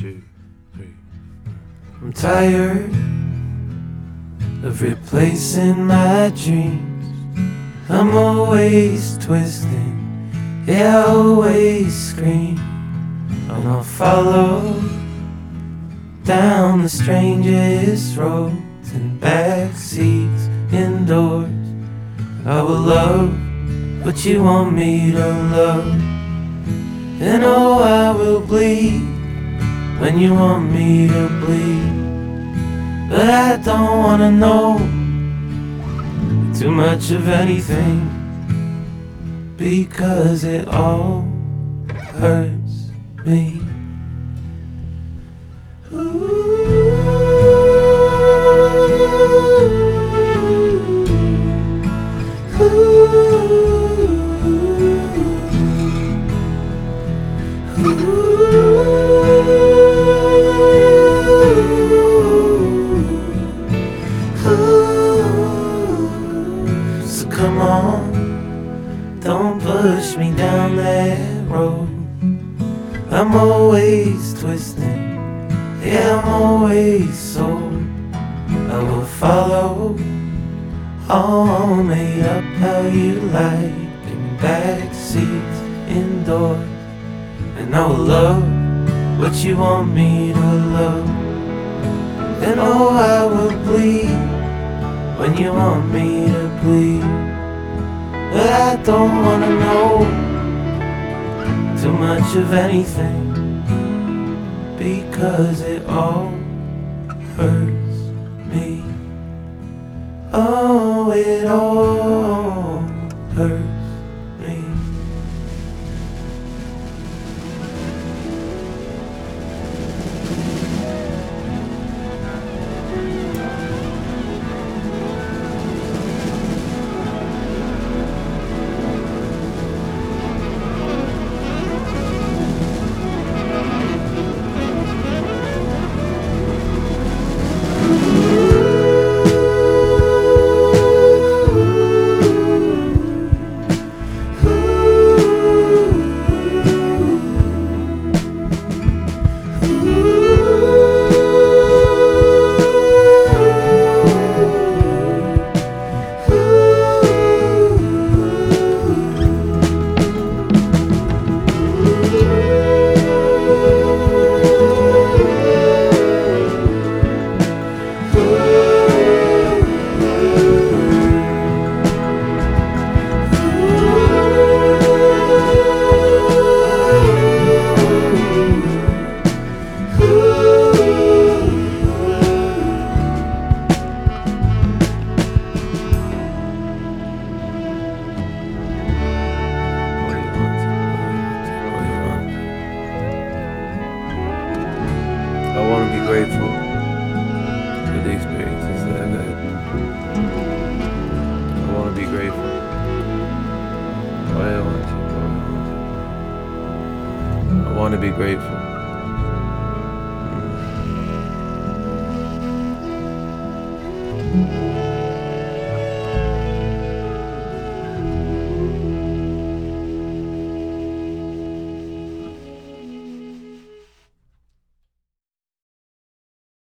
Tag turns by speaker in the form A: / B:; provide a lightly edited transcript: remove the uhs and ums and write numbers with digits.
A: 2, 3.
B: I'm tired of replacing my dreams. I'm always twisting, yeah, I always scream. And I'll follow down the strangest roads and back seats indoors. I will love what you want me to love, and oh, I will bleed when you want me to bleed. But I don't wanna know too much of anything, because it all hurts me. So come on, don't push me down that road. I'm always twisting, yeah, I'm always sold. I will follow, all made up how you like, in back seats indoors. And I will love what you want me to love, and oh, I will bleed when you want me to bleed. But I don't wanna know too much of anything, because it all hurts me. Oh, it all hurts me.
A: I want to be grateful for the experiences that I've had. I want to be grateful. I want to be grateful. Mm.